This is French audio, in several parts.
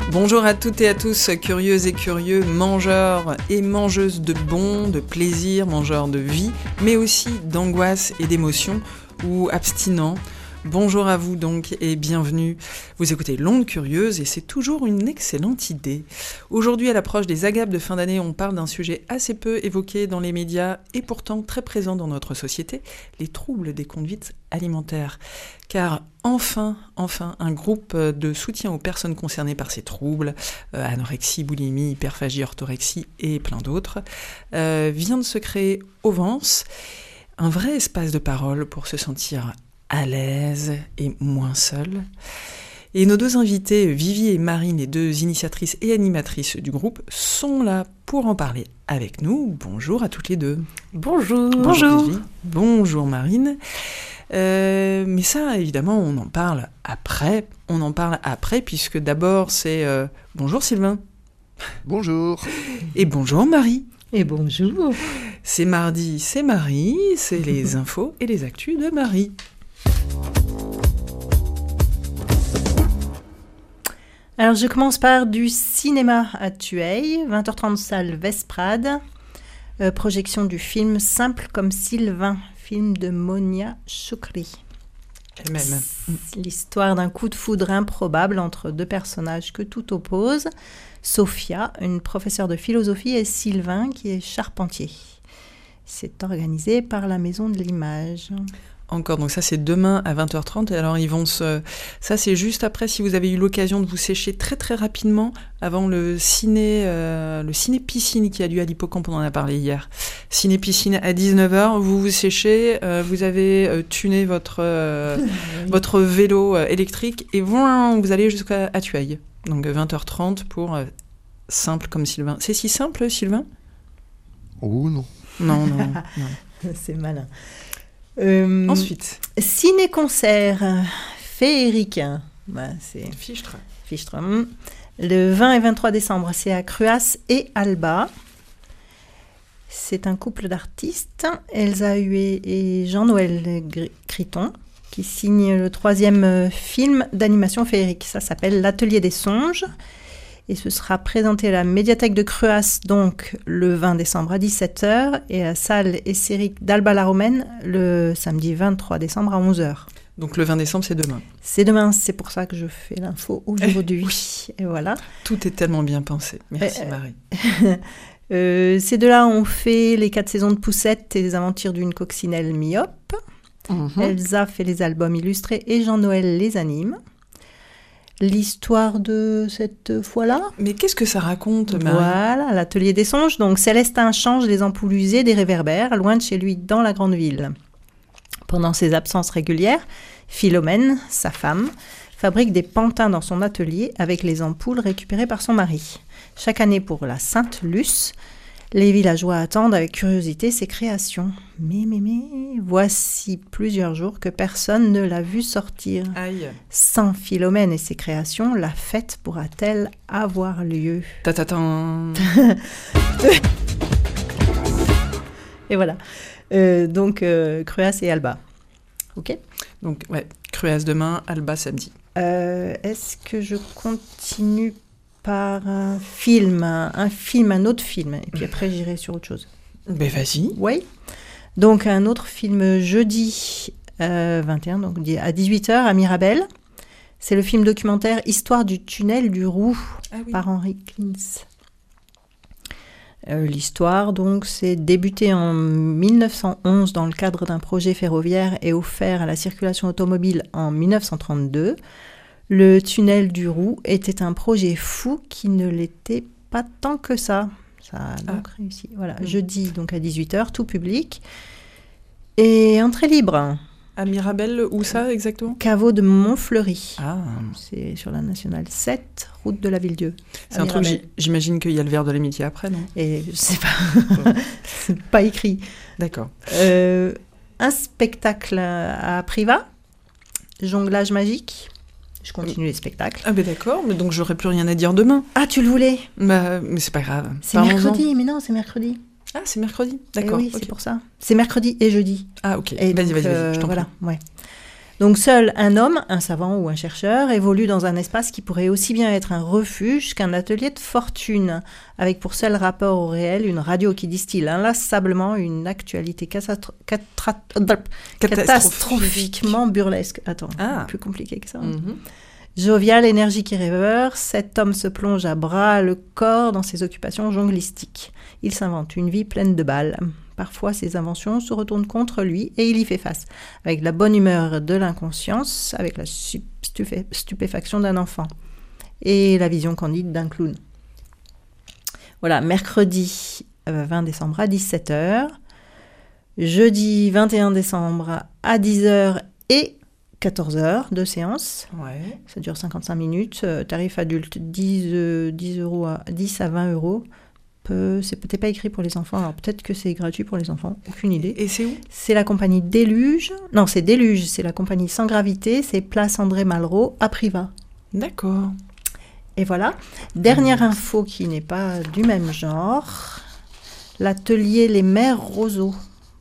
Bonjour à toutes et à tous, curieuses et curieux, mangeurs et mangeuses de bons, de plaisir, mangeurs de vie, mais aussi d'angoisse et d'émotions, ou abstinents. Bonjour à vous donc et bienvenue. Vous écoutez L'Onde Curieuse et c'est toujours une excellente idée. Aujourd'hui, à l'approche des agapes de fin d'année, on parle d'un sujet assez peu évoqué dans les médias et pourtant très présent dans notre société, les troubles des conduites alimentaires. Car enfin, un groupe de soutien aux personnes concernées par ces troubles, anorexie, boulimie, hyperphagie, orthorexie et plein d'autres, vient de se créer au Vence, un vrai espace de parole pour se sentir à l'aise et moins seul. Et nos deux invités, Vivi et Marine, les deux initiatrices et animatrices du groupe, sont là pour en parler avec nous. Bonjour à toutes les deux. Bonjour. Bonjour Vivi. Bonjour Marine. Mais ça, évidemment, on en parle après. Puisque d'abord, c'est... Bonjour Sylvain. Bonjour. Et bonjour Marie. Et bonjour. C'est mardi, c'est Marie, c'est les infos et les actus de Marie. Alors, je commence par du cinéma à Tueil, 20h30 salle Vesprade, projection du film Simple comme Sylvain, film de Monia Choukri. Elle-même. L'histoire d'un coup de foudre improbable entre deux personnages que tout oppose, Sophia, une professeure de philosophie, et Sylvain, qui est charpentier. C'est organisé par la Maison de l'Image. Encore, donc ça c'est demain à 20h30, et alors ils vont ça c'est juste après, si vous avez eu l'occasion de vous sécher très très rapidement, avant le ciné-piscine qui a lieu à l'Hippocampe, on en a parlé hier. Ciné-piscine à 19h, vous vous séchez, vous avez tuné votre vélo électrique, et vous allez jusqu'à Tueil. Donc 20h30 pour Simple comme Sylvain. C'est si simple, Sylvain ? Oh non. Non. C'est malin. Ensuite, ciné-concert féerique. C'est Fichtre. Le 20 et 23 décembre, c'est à Cruas et Alba. C'est un couple d'artistes, Elsa Huet et Jean-Noël Criton, qui signent le 3e film d'animation féerique. Ça s'appelle L'Atelier des Songes. Et ce sera présenté à la médiathèque de Cruas, donc le 20 décembre à 17h, et à salle Essérique d'Alba-la-Romaine le samedi 23 décembre à 11h. Donc le 20 décembre, c'est demain. C'est demain, c'est pour ça que je fais l'info aujourd'hui. Oui. Et voilà. Tout est tellement bien pensé. Merci Marie. Ces deux-là ont fait les 4 saisons de Poussette et les aventures d'une coccinelle myope. Elsa fait les albums illustrés et Jean-Noël les anime. L'histoire de cette fois-là. Mais qu'est-ce que ça raconte, Marie ? Voilà, l'Atelier des Songes. Donc, Célestin change les ampoules usées des réverbères, loin de chez lui, dans la grande ville. Pendant ses absences régulières, Philomène, sa femme, fabrique des pantins dans son atelier avec les ampoules récupérées par son mari. Chaque année, pour la Sainte Luce, les villageois attendent avec curiosité ses créations. Mais, voici plusieurs jours que personne ne l'a vu sortir. Aïe. Sans Philomène et ses créations, la fête pourra-t-elle avoir lieu ? Ta-ta-tan. Et voilà. Donc, Cruas et Alba. Ok ? Donc, ouais, Cruas demain, Alba samedi. Est-ce que je continue par un autre film, et puis après j'irai sur autre chose. Ben vas-y. Oui. Donc un autre film jeudi 21, donc à 18h à Mirabel. C'est le film documentaire Histoire du tunnel du Roux par Henri Klintz. L'histoire, donc, c'est débuté en 1911 dans le cadre d'un projet ferroviaire et offert à la circulation automobile en 1932. Le tunnel du Roux était un projet fou qui ne l'était pas tant que ça. Ça a donc réussi. Voilà, jeudi, donc à 18h, tout public. Et entrée libre. À Mirabel, où ça exactement ? Caveau de Montfleury. Ah. C'est sur la nationale 7, route de la Villedieu. C'est un truc, j'imagine qu'il y a le verre de l'amitié après, non ? Et je sais pas. C'est pas écrit. D'accord. Un spectacle à Privas. Jonglage magique. Je continue les spectacles. Ah ben d'accord, mais donc j'aurais plus rien à dire demain. Ah, tu le voulais ? Bah, mais c'est pas grave. C'est mercredi, mais non, c'est mercredi. Ah, c'est mercredi, d'accord. Oui, c'est pour ça. C'est mercredi et jeudi. Ah, ok. Et Vas-y, donc, je t'en prie. Voilà, ouais. Donc seul un homme, un savant ou un chercheur, évolue dans un espace qui pourrait aussi bien être un refuge qu'un atelier de fortune, avec pour seul rapport au réel une radio qui distille inlassablement une actualité catastrophiquement burlesque. Attends, plus compliqué que ça. Jovial, énergique et rêveur, cet homme se plonge à bras le corps dans ses occupations jonglistiques. Il s'invente une vie pleine de balles. Parfois, ses inventions se retournent contre lui et il y fait face, avec la bonne humeur de l'inconscience, avec la stupéfaction d'un enfant et la vision candide d'un clown. Voilà, mercredi 20 décembre à 17h, jeudi 21 décembre à 10h et 14h de séance. Ouais. Ça dure 55 minutes. Tarif adulte 10 à 20 euros. C'est peut-être pas écrit pour les enfants, alors peut-être que c'est gratuit pour les enfants, aucune idée. Et c'est où ? C'est la compagnie Déluge. Non, c'est Déluge, c'est la compagnie Sans Gravité, c'est Place André Malraux à Privas. D'accord. Et voilà. Dernière info qui n'est pas du même genre. L'atelier Les Mères Roseau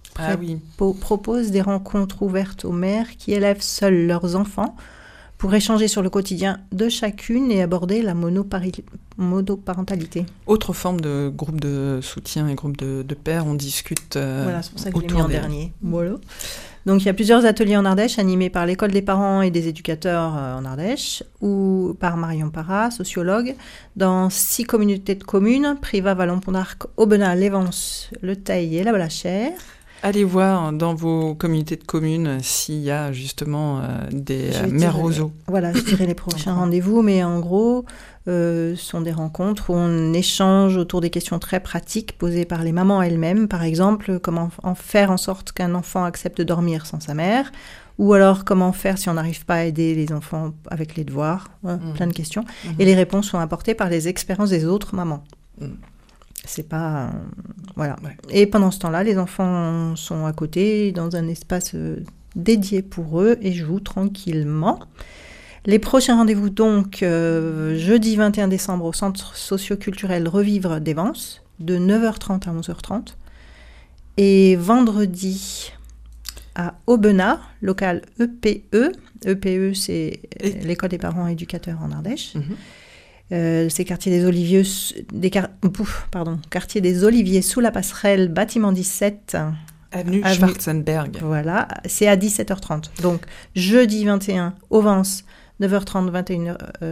propose des rencontres ouvertes aux mères qui élèvent seules leurs enfants pour échanger sur le quotidien de chacune et aborder la monoparentalité. Autre forme de groupe de soutien et groupe de pères, on discute voilà, c'est pour ça que je l'ai mis en dernier. Voilà. Donc il y a plusieurs ateliers en Ardèche animés par l'école des parents et des éducateurs en Ardèche ou par Marion Parra, sociologue, dans 6 communautés de communes, Privas, Vallon-Pont-d'Arc, Aubenas, Lévance, Le Teil et La Balachère. Allez voir dans vos communautés de communes s'il y a justement des mères roseaux. Voilà, je dirai les prochains rendez-vous, mais en gros, ce sont des rencontres où on échange autour des questions très pratiques posées par les mamans elles-mêmes. Par exemple, comment faire en sorte qu'un enfant accepte de dormir sans sa mère, ou alors comment faire si on n'arrive pas à aider les enfants avec les devoirs, plein de questions. Et les réponses sont apportées par les expériences des autres mamans. C'est pas... voilà. Ouais. Et pendant ce temps-là, les enfants sont à côté, dans un espace dédié pour eux, et jouent tranquillement. Les prochains rendez-vous, donc, jeudi 21 décembre, au Centre socio-culturel Revivre d'Évance, de 9h30 à 11h30. Et vendredi, à Aubenas, local EPE. EPE, c'est l'école des parents éducateurs en Ardèche. C'est quartier des Oliviers, quartier des Oliviers sous la passerelle, bâtiment 17. Avenue Schwarzenberg. Voilà, c'est à 17h30. Donc, jeudi 21, au Vence, 9h30, 21h...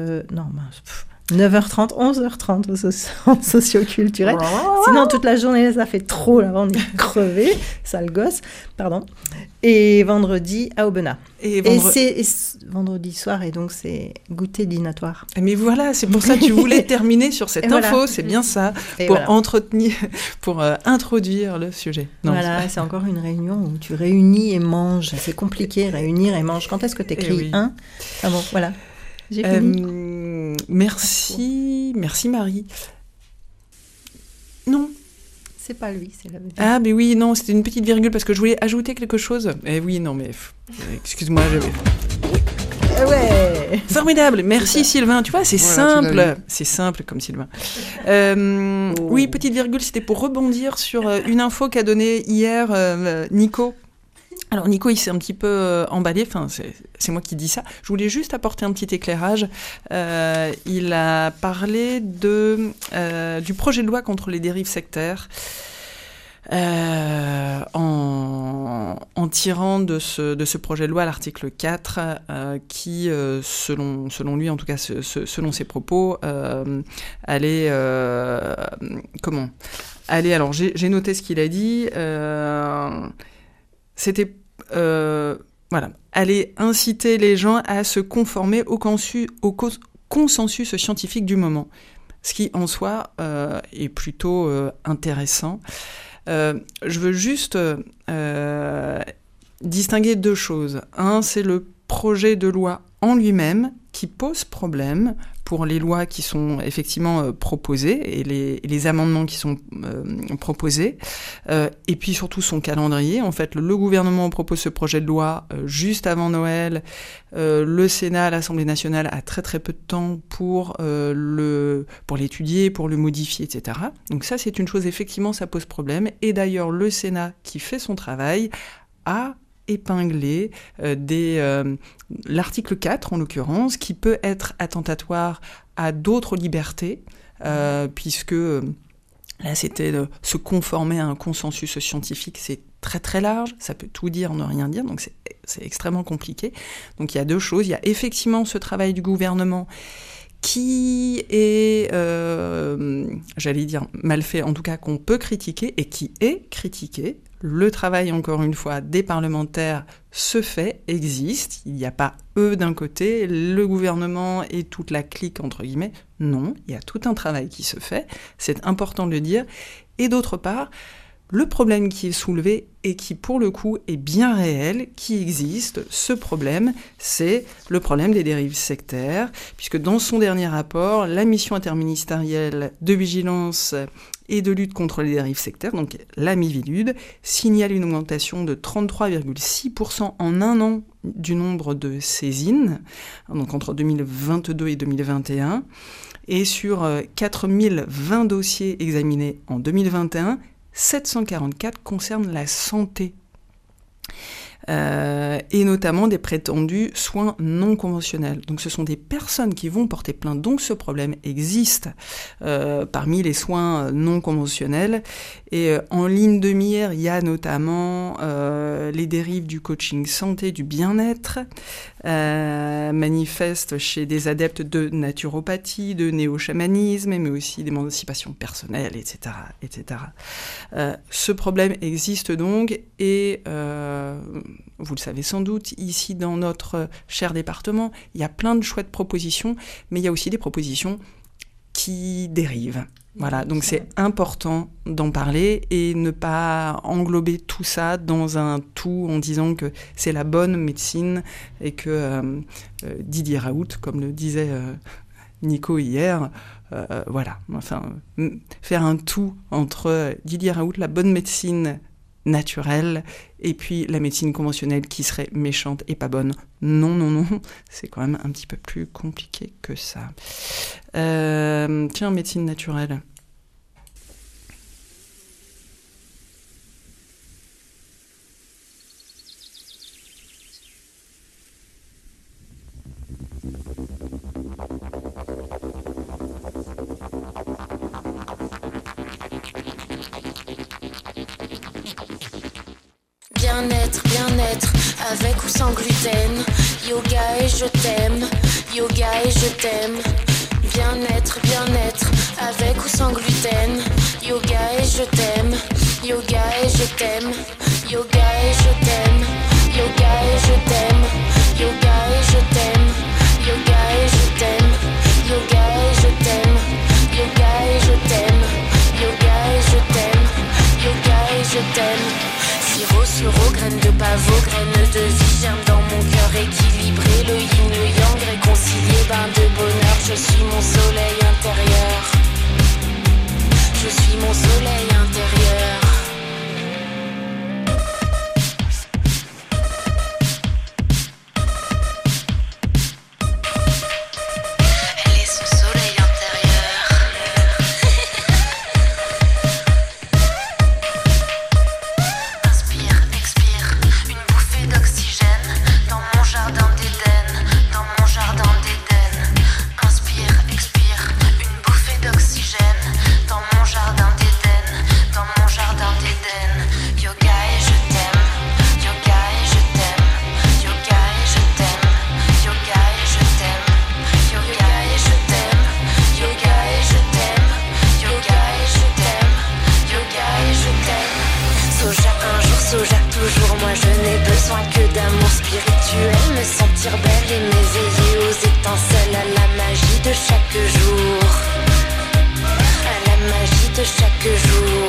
9h30, 11h30 au socio-culturel. Sinon, toute la journée, ça fait trop, là, on est crevé, sale gosse, pardon. Et vendredi, à Aubenas. Et c'est vendredi soir, et donc c'est goûter dînatoire. Mais voilà, c'est pour ça que tu voulais terminer sur cette info, voilà. C'est bien ça, et pour introduire le sujet. Non, voilà, c'est encore une réunion où tu réunis et manges. C'est compliqué, réunir et manger. Quand est-ce que tu écris un ? Ah bon, voilà. J'ai fini. Merci Marie. Non. C'est pas lui, c'est la... Ah, mais oui, non, c'était une petite virgule parce que je voulais ajouter quelque chose. Eh oui, non, mais... excuse-moi, j'avais... Ouais. Formidable, merci Sylvain. Tu vois, c'est simple. C'est simple comme Sylvain. Oui, petite virgule, c'était pour rebondir sur une info qu'a donnée hier Nico. Alors Nico, il s'est un petit peu emballé, enfin c'est moi qui dis ça. Je voulais juste apporter un petit éclairage. Il a parlé du projet de loi contre les dérives sectaires en tirant de ce projet de loi l'article 4 qui, selon lui, en tout cas selon ses propos, allait... alors j'ai noté ce qu'il a dit... C'était aller inciter les gens à se conformer au consensus scientifique du moment, ce qui en soi est plutôt intéressant. Je veux juste distinguer deux choses. Un, c'est le projet de loi en lui-même qui pose problème pour les lois qui sont effectivement proposées et les amendements qui sont proposés, et puis surtout son calendrier. En fait, le gouvernement propose ce projet de loi juste avant Noël. Le Sénat, l'Assemblée nationale a très très peu de temps pour l'étudier, pour le modifier, etc. Donc ça, c'est une chose, effectivement, ça pose problème. Et d'ailleurs, le Sénat, qui fait son travail, a épingler l'article 4, en l'occurrence, qui peut être attentatoire à d'autres libertés, puisque là, c'était de se conformer à un consensus scientifique, c'est très très large, ça peut tout dire, ne rien dire, donc c'est extrêmement compliqué. Donc il y a deux choses, il y a effectivement ce travail du gouvernement qui est, j'allais dire, mal fait, en tout cas qu'on peut critiquer, et qui est critiqué. Le travail, encore une fois, des parlementaires se fait, existe. Il n'y a pas eux d'un côté, le gouvernement et toute la clique, entre guillemets. Non, il y a tout un travail qui se fait. C'est important de le dire. Et d'autre part, le problème qui est soulevé et qui, pour le coup, est bien réel, qui existe, ce problème, c'est le problème des dérives sectaires, puisque dans son dernier rapport, la mission interministérielle de vigilance et de lutte contre les dérives sectaires, donc la Miviludes, signale une augmentation de 33,6% en un an du nombre de saisines, donc entre 2022 et 2021, et sur 4020 dossiers examinés en 2021, 744 concernent la santé, et notamment des prétendus soins non conventionnels. Donc ce sont des personnes qui vont porter plainte, donc ce problème existe parmi les soins non conventionnels. Et en ligne de mire, il y a notamment les dérives du coaching santé, du bien-être, manifestent chez des adeptes de naturopathie, de néo-chamanisme, mais aussi d'émancipation personnelle, etc. etc. Ce problème existe donc, et vous le savez sans doute, ici dans notre cher département, il y a plein de chouettes propositions, mais il y a aussi des propositions qui dérivent. Voilà, donc c'est important d'en parler et ne pas englober tout ça dans un tout en disant que c'est la bonne médecine et que Didier Raoult, comme le disait Nico hier, voilà, enfin, faire un tout entre Didier Raoult, la bonne médecine naturelle, et puis la médecine conventionnelle qui serait méchante et pas bonne. Non, non, non, c'est quand même un petit peu plus compliqué que ça. Tiens, médecine naturelle. Bien-être, avec ou sans gluten. Yoga et je t'aime, yoga et je t'aime. Bien-être, avec ou sans gluten. Yoga et je t'aime, yoga et je t'aime. Yoga et je t'aime, yoga et je t'aime. Yoga et je t'aime, yoga et je t'aime. Yoga et je t'aime, yoga et je t'aime. Yoga et je t'aime, yoga et je t'aime. Sirop, graines de pavot, graines de vie, germe dans mon cœur équilibré, le yin, le yang, réconcilié, bain de bonheur, je suis mon soleil intérieur. Je suis mon soleil intérieur. Elle est son soleil intérieur. Inspire, expire, une bouffée d'oxygène dans mon jardin d'Éden, dans mon jardin d'Éden. Inspire, expire, une bouffée d'oxygène dans mon jardin d'Éden, dans mon jardin d'Éden. Yoga et je t'aime, yoga et je t'aime, yoga et je t'aime, yoga et je t'aime, yoga et je t'aime, yoga et je t'aime, yoga et je t'aime, yoga et je t'aime. Soja un jour, soja toujours, moi je n'ai besoin que d'amour spirituel, me sentir belle et m'éveiller aux étincelles, à la magie de chaque jour, à la magie de chaque jour.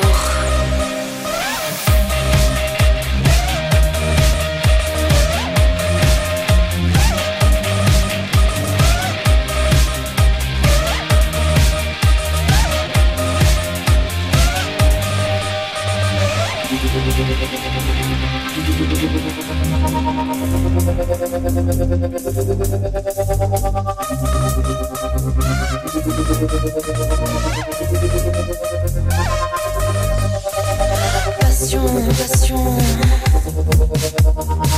Passion, passion.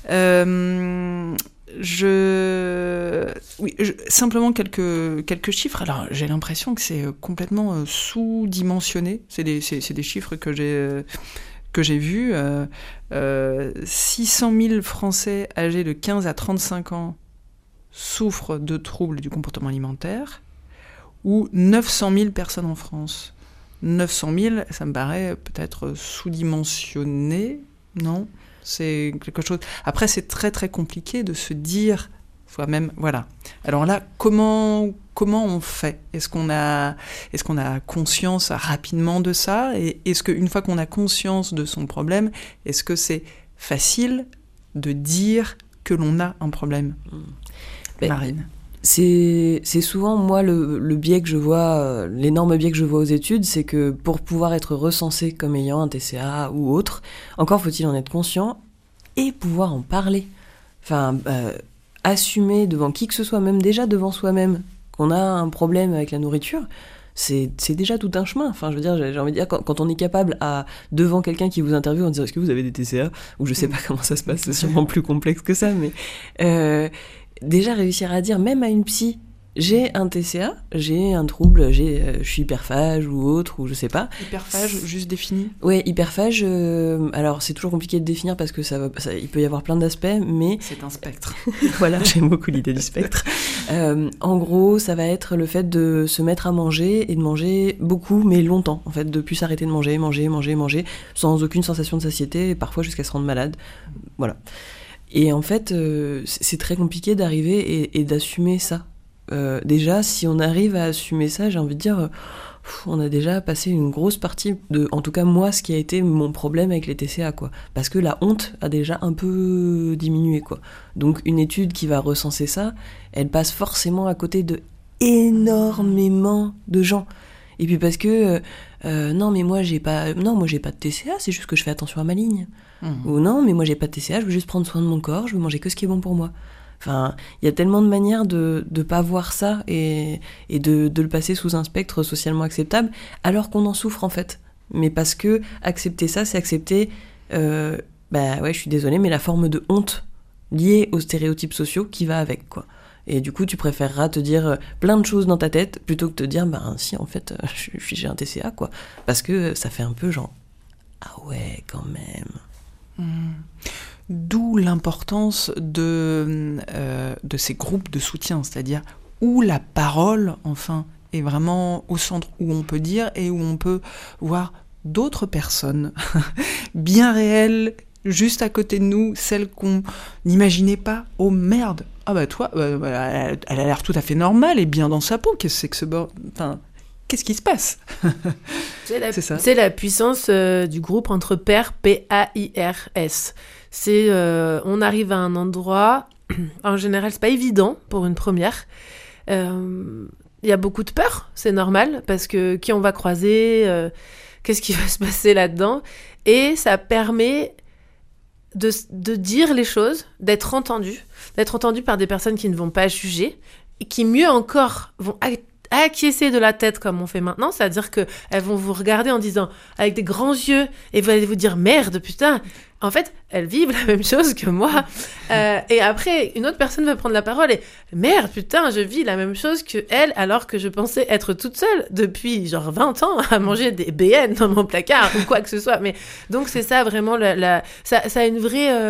Simplement quelques chiffres. Alors, j'ai l'impression que c'est complètement sous-dimensionné. C'est des chiffres que j'ai vus. 600 000 Français âgés de 15 à 35 ans souffrent de troubles du comportement alimentaire, ou 900 000 personnes en France. 900 000, ça me paraît peut-être sous-dimensionné, non ? C'est quelque chose... Après, c'est très très compliqué de se dire soi-même, voilà. Alors là, comment on fait ? Est-ce qu'on a conscience rapidement de ça ? Et est-ce qu'une fois qu'on a conscience de son problème, est-ce que c'est facile de dire que l'on a un problème ? Marine. C'est souvent, moi, le biais que je vois, l'énorme biais que je vois aux études, c'est que pour pouvoir être recensé comme ayant un TCA ou autre, encore faut-il en être conscient et pouvoir en parler. Enfin, assumer devant qui que ce soit, même déjà devant soi-même, qu'on a un problème avec la nourriture, c'est déjà tout un chemin. Enfin, je veux dire, j'ai envie de dire, quand on est capable devant quelqu'un qui vous interviewe en disant « Est-ce que vous avez des TCA ?» ou je sais pas comment ça se passe, c'est sûrement plus complexe que ça, mais... déjà réussir à dire, même à une psy, j'ai un TCA, j'ai un trouble, je suis hyperphage ou autre, ou je sais pas. Hyperphage, juste défini ? Ouais, hyperphage, alors c'est toujours compliqué de définir parce que il peut y avoir plein d'aspects, mais... C'est un spectre. Voilà, j'aime beaucoup l'idée du spectre. En gros, ça va être le fait de se mettre à manger et de manger beaucoup, mais longtemps, en fait, de plus s'arrêter de manger, sans aucune sensation de satiété, et parfois jusqu'à se rendre malade. Voilà. Et en fait, c'est très compliqué d'arriver et d'assumer ça. Déjà, si on arrive à assumer ça, j'ai envie de dire, on a déjà passé une grosse partie de, en tout cas moi, ce qui a été mon problème avec les TCA, quoi. Parce que la honte a déjà un peu diminué, quoi. Donc une étude qui va recenser ça, elle passe forcément à côté de énormément de gens. Et puis parce que non mais moi j'ai pas de TCA, c'est juste que je fais attention à ma ligne. Ou non mais moi j'ai pas de TCA, je veux juste prendre soin de mon corps, je veux manger que ce qui est bon pour moi. Enfin, il y a tellement de manières de pas voir ça et de le passer sous un spectre socialement acceptable, alors qu'on en souffre en fait. Mais parce que accepter ça, c'est accepter, je suis désolée, mais la forme de honte liée aux stéréotypes sociaux qui va avec, quoi. Et du coup, tu préféreras te dire plein de choses dans ta tête plutôt que te dire, si, en fait, j'ai un TCA, quoi. Parce que ça fait un peu genre, ah ouais, quand même. D'où l'importance de ces groupes de soutien, c'est-à-dire où la parole, enfin, est vraiment au centre, où on peut dire et où on peut voir d'autres personnes bien réelles, juste à côté de nous, celles qu'on n'imaginait pas. Oh merde, ah bah toi, elle a l'air tout à fait normale et bien dans sa peau, qu'est-ce que c'est que ce bord... Enfin, qu'est-ce qui se passe? C'est la puissance du groupe entre pairs, P-A-I-R-S. On arrive à un endroit, en général, c'est pas évident pour une première. Il y a beaucoup de peur, c'est normal, parce que qui on va croiser, qu'est-ce qui va se passer là-dedans, et ça permet de dire les choses, d'être entendu par des personnes qui ne vont pas juger, et qui mieux encore vont acquiescer de la tête comme on fait maintenant, c'est-à-dire qu'elles vont vous regarder en disant, avec des grands yeux, et vous allez vous dire, merde, putain, en fait, elles vivent la même chose que moi. Et après, une autre personne va prendre la parole et « Merde, putain, je vis la même chose que elle, alors que je pensais être toute seule depuis genre 20 ans à manger des BN dans mon placard ou quoi que ce soit. » Mais donc, c'est ça vraiment, ça a une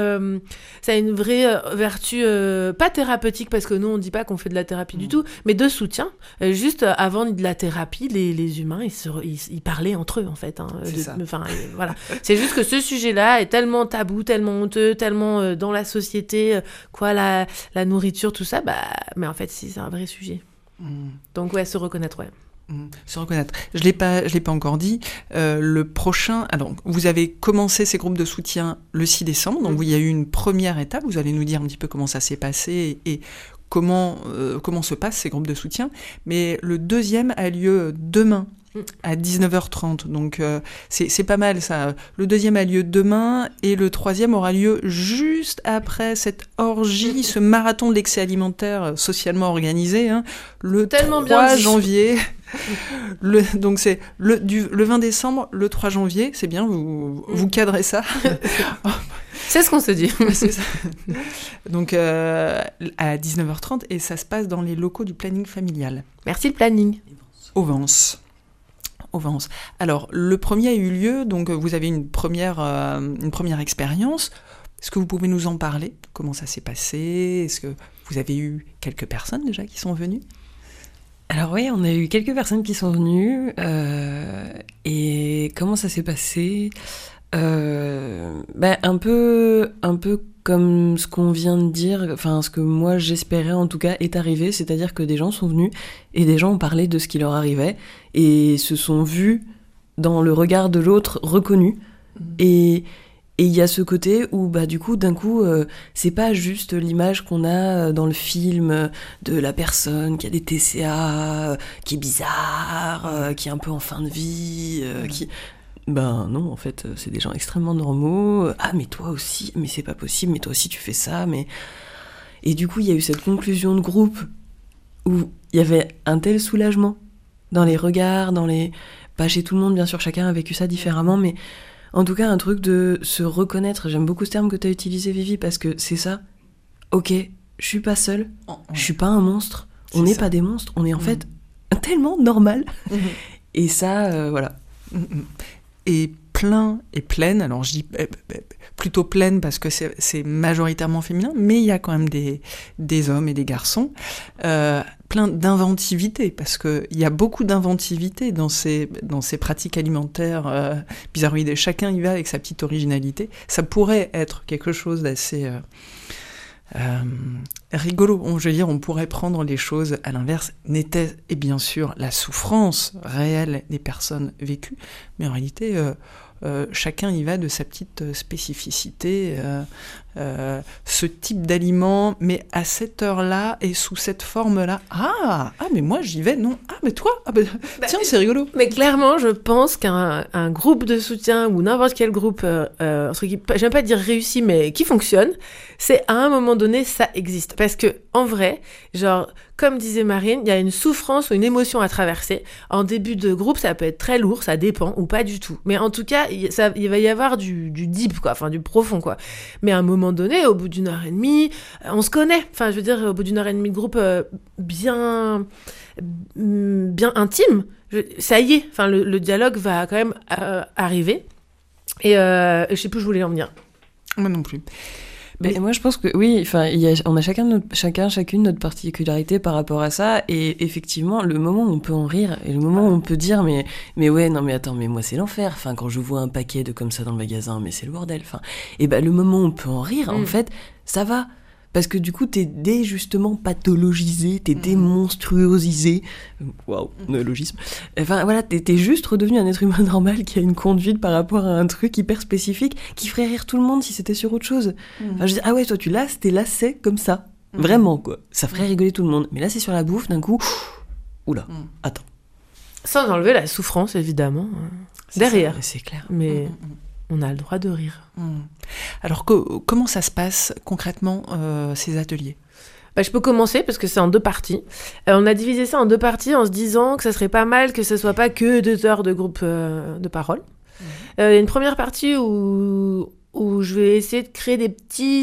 vraie vertu, pas thérapeutique, parce que nous, on ne dit pas qu'on fait de la thérapie du tout, mais de soutien. Juste avant de la thérapie, les humains, ils parlaient entre eux, en fait. Voilà. C'est juste que ce sujet-là est tellement tabou, tellement honteux, tellement dans la société, la nourriture, tout ça, mais en fait, c'est un vrai sujet. Donc, se reconnaître, Se reconnaître. Je l'ai pas encore dit. Le prochain... Alors, vous avez commencé ces groupes de soutien le 6 décembre, donc il y a eu une première étape. Vous allez nous dire un petit peu comment ça s'est passé et comment se passent ces groupes de soutien. Mais le deuxième a lieu demain, à 19h30, donc c'est pas mal ça. Le deuxième a lieu demain et le troisième aura lieu juste après cette orgie, ce marathon de l'excès alimentaire socialement organisé, le 3 janvier. Donc c'est le 20 décembre, le 3 janvier, c'est bien, vous cadrez ça. C'est ce qu'on se dit. C'est ça. Donc à 19h30, et ça se passe dans les locaux du planning familial. Merci le planning. Au Vence. Alors, le premier a eu lieu, donc vous avez une première expérience. Est-ce que vous pouvez nous en parler ? Comment ça s'est passé ? Est-ce que vous avez eu quelques personnes déjà qui sont venues ? Alors oui, on a eu quelques personnes qui sont venues. Et comment ça s'est passé ? Un peu comme ce qu'on vient de dire, enfin ce que moi j'espérais en tout cas est arrivé, c'est-à-dire que des gens sont venus et des gens ont parlé de ce qui leur arrivait et se sont vus dans le regard de l'autre reconnus. Et il y a ce côté où du coup d'un coup c'est pas juste l'image qu'on a dans le film de la personne qui a des TCA, qui est bizarre, qui est un peu en fin de vie, qui... non, en fait, c'est des gens extrêmement normaux. Ah, mais toi aussi, mais c'est pas possible, mais toi aussi tu fais ça, mais... Et du coup, il y a eu cette conclusion de groupe où il y avait un tel soulagement dans les regards, pas chez tout le monde, bien sûr, chacun a vécu ça différemment, mais en tout cas, un truc de se reconnaître. J'aime beaucoup ce terme que tu as utilisé, Vivi, parce que c'est ça. Ok, je suis pas seule, je suis pas un monstre, on n'est pas des monstres, on est en fait tellement normal. Et ça, voilà. Et plein et pleine, alors je dis plutôt pleine parce que c'est majoritairement féminin, mais il y a quand même des hommes et des garçons, plein d'inventivité, parce qu'il y a beaucoup d'inventivité dans ces pratiques alimentaires bizarroïdes. Chacun y va avec sa petite originalité. Ça pourrait être quelque chose d'assez... rigolo, je veux dire, on pourrait prendre les choses à l'inverse, n'était, et bien sûr, la souffrance réelle des personnes vécues, mais en réalité, chacun y va de sa petite spécificité, ce type d'aliment, mais à cette heure-là et sous cette forme-là. Ah, mais moi j'y vais, non. Ah, mais toi, tiens, c'est rigolo. Mais clairement, je pense qu'un groupe de soutien ou n'importe quel groupe, j'aime pas dire réussi, mais qui fonctionne, c'est à un moment donné, ça existe. Parce que, en vrai, genre, comme disait Marine, il y a une souffrance ou une émotion à traverser. En début de groupe, ça peut être très lourd, ça dépend, ou pas du tout. Mais en tout cas, il va y avoir du deep, quoi, enfin, du profond, quoi. Mais à un moment donné, au bout d'une heure et demie, on se connaît. Enfin, je veux dire, au bout d'une heure et demie de groupe bien intime, ça y est, enfin, le dialogue va quand même arriver. Et je sais plus où je voulais en venir. Moi non plus. Mais moi, je pense que oui. Enfin, on a chacune notre particularité par rapport à ça. Et effectivement, le moment où on peut en rire et le moment où on peut dire mais ouais, non mais attends, mais moi c'est l'enfer. Enfin, quand je vois un paquet de comme ça dans le magasin, mais c'est le bordel. Enfin, et le moment où on peut en rire, en fait, ça va. Parce que du coup, t'es justement pathologisé, t'es démonstruosisé. Waouh, néologisme. Enfin, voilà, t'es juste redevenu un être humain normal qui a une conduite par rapport à un truc hyper spécifique qui ferait rire tout le monde si c'était sur autre chose. Enfin, je dis, ah ouais, toi, t'es lassé comme ça. Vraiment, quoi. Ça ferait rigoler tout le monde. Mais là, c'est sur la bouffe, d'un coup, oula, attends. Sans enlever la souffrance, évidemment. Derrière. C'est clair. Mais... on a le droit de rire. Alors, comment ça se passe concrètement, ces ateliers ? Je peux commencer parce que c'est en 2 parties. On a divisé ça en 2 parties en se disant que ça serait pas mal que ce soit pas que 2 heures de groupe de parole. Il y a une première partie où je vais essayer de créer des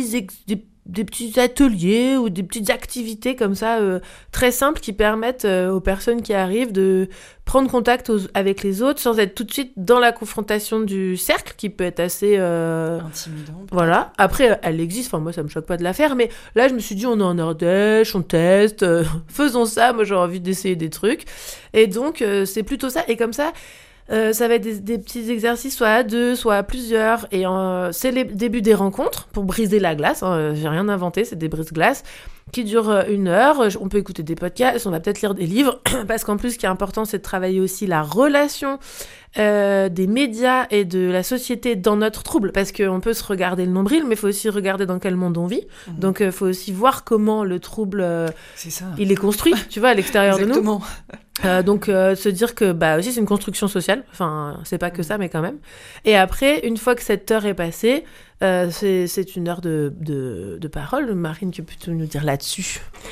petits ateliers ou des petites activités comme ça très simples qui permettent aux personnes qui arrivent de prendre contact avec les autres sans être tout de suite dans la confrontation du cercle qui peut être assez intimidant. Voilà. Après, elle existe. Enfin, moi, ça me choque pas de la faire, mais là, je me suis dit, on est en Ardèche, on teste, faisons ça. Moi, j'ai envie d'essayer des trucs. Et donc, c'est plutôt ça. Et comme ça, ça va être des petits exercices, soit à 2, soit à plusieurs. Et c'est les débuts des rencontres pour briser la glace. J'ai rien inventé, c'est des brises-glaces qui durent 1 heure. On peut écouter des podcasts, on va peut-être lire des livres. Parce qu'en plus, ce qui est important, c'est de travailler aussi la relation des médias et de la société dans notre trouble. Parce qu'on peut se regarder le nombril, mais il faut aussi regarder dans quel monde on vit. Donc, il faut aussi voir comment le trouble, c'est ça. Il est construit, tu vois, à l'extérieur de nous. Exactement. Donc se dire que aussi c'est une construction sociale, enfin c'est pas que ça mais quand même. Et après une fois que cette heure est passée, c'est 1 heure de parole. Marine, tu peux nous dire là-dessus?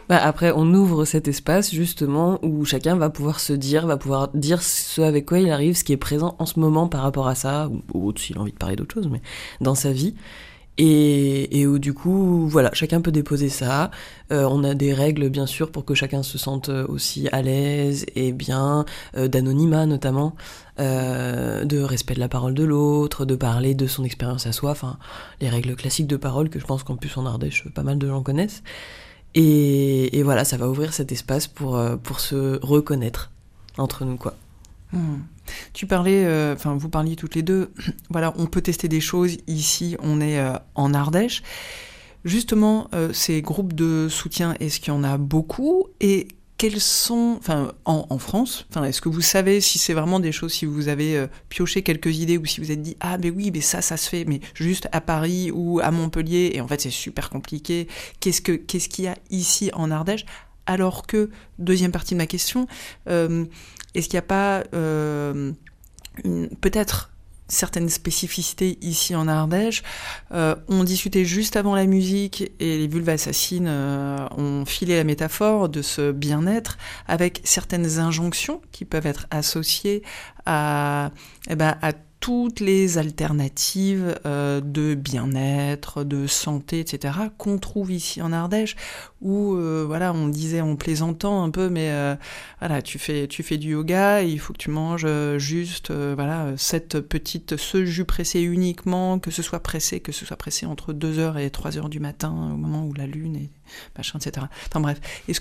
Après, on ouvre cet espace, justement, où chacun va pouvoir dire ce avec quoi il arrive, ce qui est présent en ce moment par rapport à ça, ou autre, s'il a envie de parler d'autre chose, mais dans sa vie. Et où du coup, voilà, chacun peut déposer ça. On a des règles, bien sûr, pour que chacun se sente aussi à l'aise et bien, d'anonymat notamment, de respect de la parole de l'autre, de parler de son expérience à soi, enfin, les règles classiques de parole que je pense qu'en plus en Ardèche, pas mal de gens connaissent. Et voilà, ça va ouvrir cet espace pour se reconnaître entre nous, quoi. Tu parlais, vous parliez toutes les deux, voilà, on peut tester des choses, ici on est en Ardèche. Justement, ces groupes de soutien, est-ce qu'il y en a beaucoup ? Et quels sont, en France, est-ce que vous savez si c'est vraiment des choses, si vous avez pioché quelques idées, ou si vous êtes dit, ah mais oui, mais ça se fait, mais juste à Paris ou à Montpellier, et en fait c'est super compliqué, qu'est-ce qu'il y a ici en Ardèche ? Alors que, deuxième partie de ma question, est-ce qu'il n'y a pas peut-être certaines spécificités ici en Ardèche ? On discutait juste avant la musique et les vulves assassines ont filé la métaphore de ce bien-être avec certaines injonctions qui peuvent être associées à toutes les alternatives de bien-être, de santé, etc., qu'on trouve ici en Ardèche, où on disait en plaisantant un peu, mais tu fais du yoga, et il faut que tu manges juste ce jus pressé uniquement, que ce soit pressé entre 2h et 3h du matin, au moment où la lune est machin, etc. Enfin bref, est-ce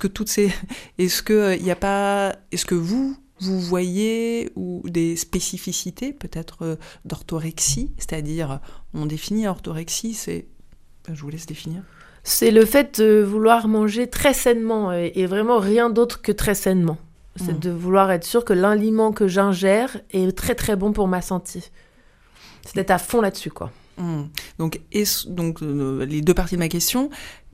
que vous voyez ou des spécificités peut-être d'orthorexie, c'est-à-dire on définit orthorexie, c'est... Je vous laisse définir. C'est le fait de vouloir manger très sainement et vraiment rien d'autre que très sainement. C'est de vouloir être sûr que l'aliment que j'ingère est très très bon pour ma santé. C'est d'être à fond là-dessus, quoi. Donc les deux parties de ma question,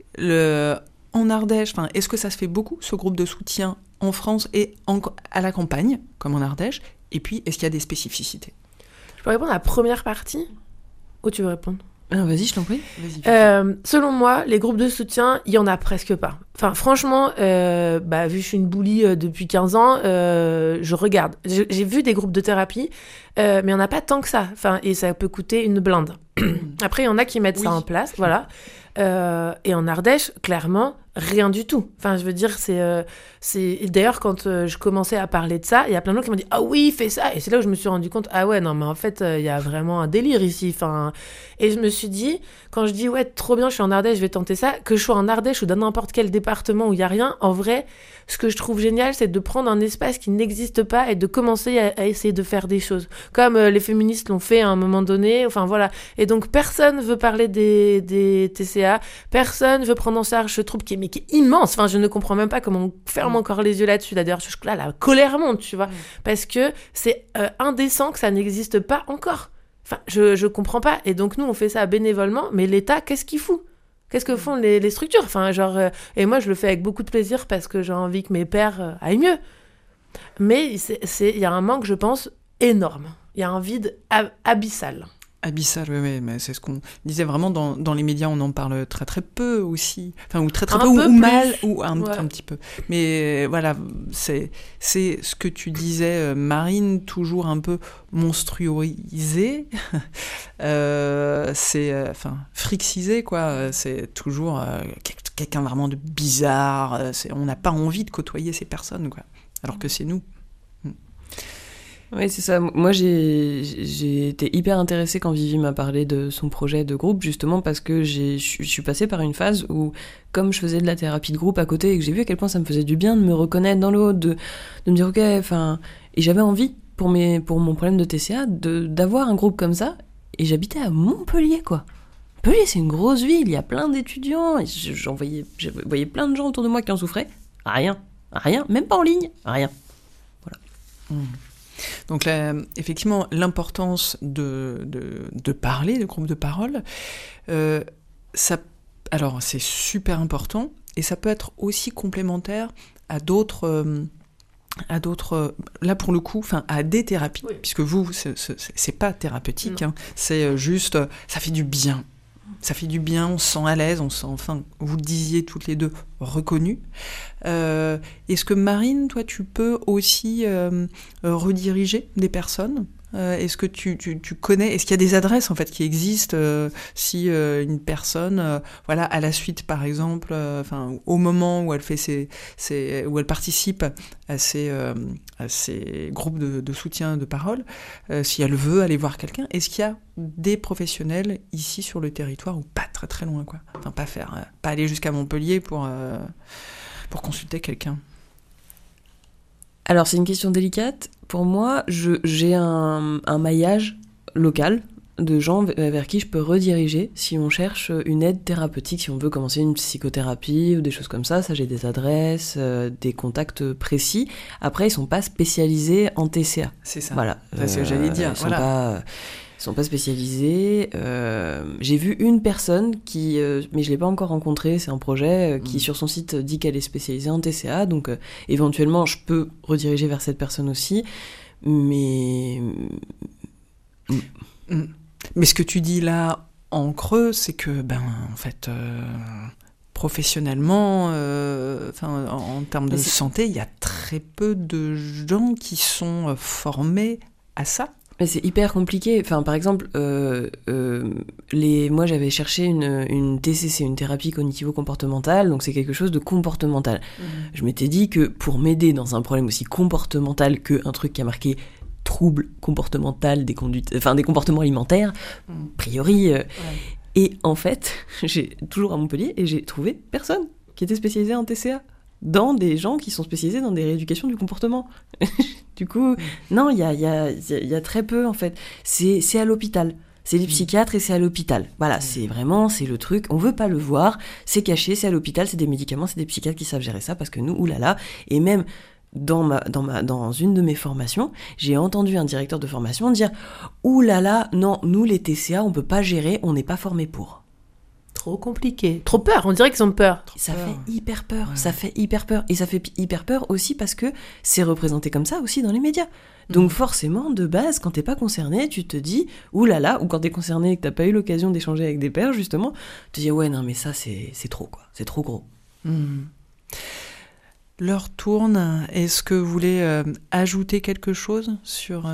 en Ardèche, est-ce que ça se fait beaucoup, ce groupe de soutien en France et à la campagne, comme en Ardèche ? Et puis, est-ce qu'il y a des spécificités ? Je peux répondre à la première partie ? Ou tu veux répondre ? Non, vas-y, je t'en prie. Selon moi, les groupes de soutien, il y en a presque pas. Enfin, franchement, vu que je suis une boulie depuis 15 ans, je regarde. J'ai vu des groupes de thérapie, mais il n'y en a pas tant que ça. Enfin, et ça peut coûter une blinde. Après, il y en a qui mettent ça en place, voilà. Et en Ardèche, clairement, rien du tout. Enfin, je veux dire, c'est... D'ailleurs, quand je commençais à parler de ça, il y a plein de gens qui m'ont dit « Ah oui, fais ça !» Et c'est là où je me suis rendu compte « Ah ouais, non, mais en fait, il y a vraiment un délire ici. » Enfin, et je me suis dit, quand je dis « Ouais, trop bien, je suis en Ardèche, je vais tenter ça », que je sois en Ardèche ou dans n'importe quel département où il n'y a rien, en vrai, ce que je trouve génial, c'est de prendre un espace qui n'existe pas et de commencer à essayer de faire des choses. Comme les féministes l'ont fait à un moment donné, enfin voilà. Et donc, personne veut parler des TCA, personne veut prendre en charge ce trouble qui est immense. Enfin, je ne comprends même pas comment on ferme encore les yeux là-dessus. D'ailleurs, là, la colère monte, tu vois. Parce que c'est indécent que ça n'existe pas encore. Enfin, je comprends pas. Et donc, nous, on fait ça bénévolement, mais l'État, qu'est-ce qu'il fout ? Qu'est-ce que font les structures ? Enfin, et moi, je le fais avec beaucoup de plaisir parce que j'ai envie que mes pères aillent mieux. Mais il y a un manque, je pense, énorme. Il y a un vide abyssal. Abyssal, oui, mais c'est ce qu'on disait vraiment dans les médias, on en parle très très peu aussi, ou très très peu, ou mal, ou un petit peu. Mais voilà, c'est ce que tu disais, Marine, toujours un peu monstruorisé, frixisé, quoi. C'est toujours quelqu'un vraiment de bizarre. On n'a pas envie de côtoyer ces personnes, quoi. Alors que c'est nous. Oui, c'est ça. Moi, j'ai été hyper intéressée quand Vivi m'a parlé de son projet de groupe, justement parce que je suis passée par une phase où, comme je faisais de la thérapie de groupe à côté et que j'ai vu à quel point ça me faisait du bien de me reconnaître dans l'autre, de me dire, et j'avais envie, pour mon problème de TCA, d'avoir un groupe comme ça, et j'habitais à Montpellier, quoi. Montpellier, c'est une grosse ville, il y a plein d'étudiants, et je voyais plein de gens autour de moi qui en souffraient. Rien, même pas en ligne, rien. Voilà. Donc là, effectivement, l'importance de parler, de groupe de parole, alors c'est super important, et ça peut être aussi complémentaire à d'autres, là pour le coup, à des thérapies, puisque vous, c'est pas thérapeutique, c'est juste, ça fait du bien. Ça fait du bien, on se sent à l'aise, on se sent, enfin, vous le disiez toutes les deux, reconnues. Est-ce que Marine, toi, tu peux aussi rediriger des personnes ? Est-ce que tu connais, est-ce qu'il y a des adresses en fait qui existent si une personne, à la suite par exemple, au moment où elle fait où elle participe à ces groupes de soutien de parole, si elle veut aller voir quelqu'un, est-ce qu'il y a des professionnels ici sur le territoire ou pas très très loin quoi, pas aller jusqu'à Montpellier pour consulter quelqu'un? Alors, c'est une question délicate. Pour moi, j'ai un maillage local de gens vers qui je peux rediriger si on cherche une aide thérapeutique, si on veut commencer une psychothérapie ou des choses comme ça. Ça, j'ai des adresses, des contacts précis. Après, ils sont pas spécialisés en TCA. C'est ça. Voilà. C'est ce que j'allais dire. Ils sont pas spécialisés. J'ai vu une personne qui, mais je l'ai pas encore rencontrée, c'est un projet, qui sur son site dit qu'elle est spécialisée en TCA, donc éventuellement je peux rediriger vers cette personne aussi, mais... Mais ce que tu dis là, en creux, c'est que, en fait... professionnellement, en termes de santé, il y a très peu de gens qui sont formés à ça. Mais c'est hyper compliqué. Enfin, par exemple, moi j'avais cherché une TCC, une thérapie cognitivo-comportementale, donc c'est quelque chose de comportemental. Je m'étais dit que pour m'aider dans un problème aussi comportemental qu'un truc qui a marqué trouble comportemental des comportements alimentaires, a priori. Et en fait, j'ai toujours à Montpellier et j'ai trouvé personne qui était spécialisé en TCA. Dans des gens qui sont spécialisés dans des rééducations du comportement. Du coup, non, il y a très peu, en fait. C'est à l'hôpital. C'est les psychiatres et c'est à l'hôpital. Voilà, c'est le truc. On veut pas le voir, c'est caché, c'est à l'hôpital, c'est des médicaments, c'est des psychiatres qui savent gérer ça, parce que nous, oulala, et même dans une de mes formations, j'ai entendu un directeur de formation dire « Oulala, non, nous, les TCA, on peut pas gérer, on n'est pas formés pour. » Trop compliqué. Trop peur, on dirait qu'ils ont peur. Ça fait hyper peur, ça fait hyper peur. Et ça fait hyper peur aussi parce que c'est représenté comme ça aussi dans les médias. Donc forcément, de base, quand t'es pas concerné, tu te dis, oulala, ou quand t'es concerné et que t'as pas eu l'occasion d'échanger avec des pairs, justement, tu te dis, ouais, non mais ça c'est trop quoi, c'est trop gros. L'heure tourne, est-ce que vous voulez ajouter quelque chose sur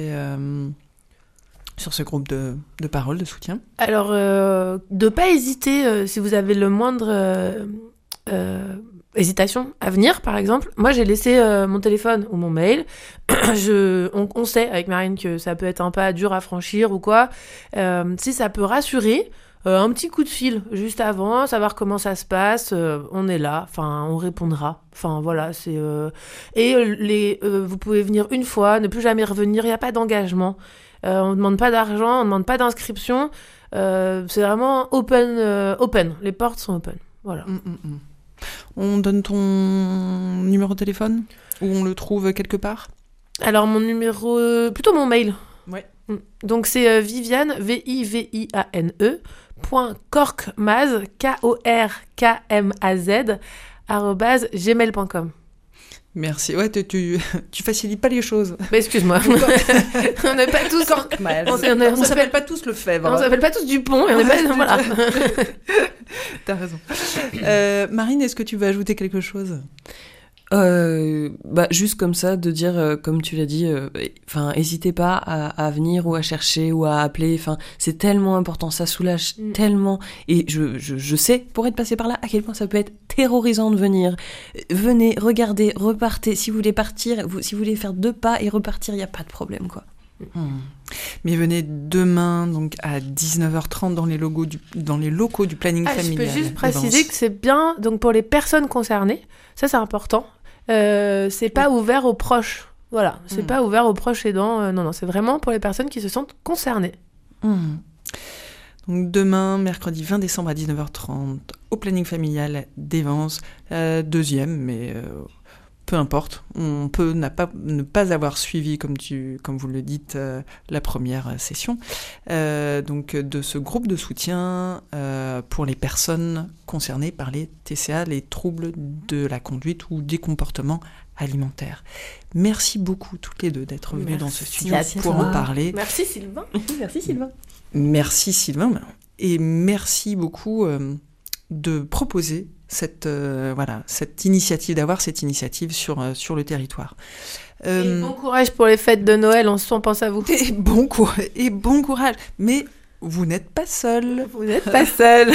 sur ce groupe de parole, de soutien? Alors, de pas hésiter, si vous avez le moindre hésitation à venir, par exemple. Moi, j'ai laissé mon téléphone ou mon mail. On sait, avec Marine, que ça peut être un pas dur à franchir ou quoi. Si ça peut rassurer, un petit coup de fil juste avant, savoir comment ça se passe, on est là, enfin, on répondra. Enfin, voilà, c'est... vous pouvez venir une fois, ne plus jamais revenir, il n'y a pas d'engagement. On ne demande pas d'argent, on ne demande pas d'inscription. C'est vraiment open. Les portes sont open. Voilà. On donne ton numéro de téléphone? Ou on le trouve quelque part? Alors, mon numéro... plutôt mon mail. Ouais. Donc, c'est Viviane, Viviane, .korkmaz, KORKMAZ, @gmail.com. Merci. Ouais, tu facilites pas les choses. Mais excuse-moi. On n'est pas tous... On s'appelle pas tous Lefebvre. On s'appelle pas tous Dupont. Et on n'est pas... Voilà. T'as raison. Marine, est-ce que tu veux ajouter quelque chose? Juste comme ça, de dire, comme tu l'as dit, n'hésitez pas à venir ou à chercher ou à appeler, c'est tellement important, ça soulage tellement, et je sais, pour être passé par là, à quel point ça peut être terrorisant de venir. Venez, regardez, repartez, si vous voulez partir, si vous voulez faire 2 pas et repartir, il n'y a pas de problème, quoi. Mais venez demain donc à 19h30 dans les locaux du planning familial. Je peux juste préciser que c'est bien donc pour les personnes concernées, ça c'est important. C'est pas ouvert aux proches. Voilà, c'est pas ouvert aux proches aidants. Non, c'est vraiment pour les personnes qui se sentent concernées. Donc demain, mercredi 20 décembre à 19h30, au planning familial d'Evance, 2e, mais peu importe. On peut ne pas avoir suivi, comme vous le dites, la première session. Donc de ce groupe de soutien pour les personnes concernées par les TCA, les troubles de la conduite ou des comportements alimentaires. Merci beaucoup toutes les deux d'être venues dans ce studio pour en parler. Merci Sylvain. Merci Sylvain. Merci Sylvain. Et merci beaucoup de proposer cette initiative, d'avoir cette initiative sur le territoire. Et bon courage pour les fêtes de Noël, on pense à vous. Et bon courage. Mais vous n'êtes pas seul. Vous n'êtes pas seul.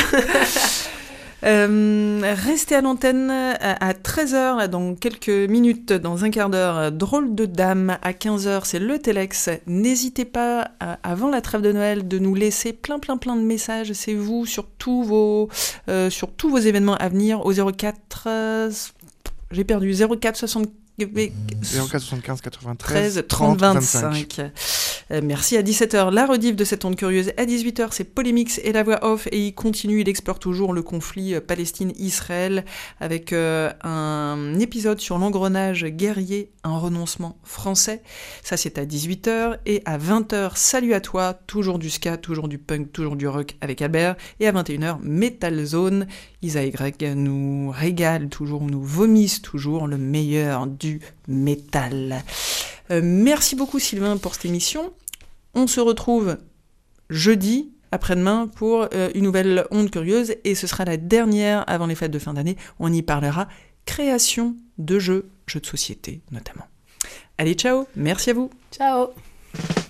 Restez à l'antenne à 13h, là, dans quelques minutes, dans un quart d'heure. Drôle de dame, à 15h, c'est le Telex. N'hésitez pas, avant la trêve de Noël, de nous laisser plein de messages. C'est vous sur tous vos événements à venir au 04... j'ai perdu, 04 60... 04 75 93 30 25. Merci. À 17h, la rediff de cette onde curieuse. À 18h, c'est Polymix et la voix off. Et il continue, il explore toujours le conflit Palestine-Israël avec un épisode sur l'engrenage guerrier, un renoncement français. Ça, c'est à 18h. Et à 20h, salut à toi. Toujours du ska, toujours du punk, toujours du rock avec Albert. Et à 21h, Metal Zone. Isa et Greg nous régalent toujours, nous vomissent toujours le meilleur du métal. Merci beaucoup Sylvain pour cette émission. On se retrouve jeudi, après-demain, pour une nouvelle onde curieuse, et ce sera la dernière avant les fêtes de fin d'année. On y parlera création de jeux de société notamment. Allez, ciao, merci à vous. Ciao.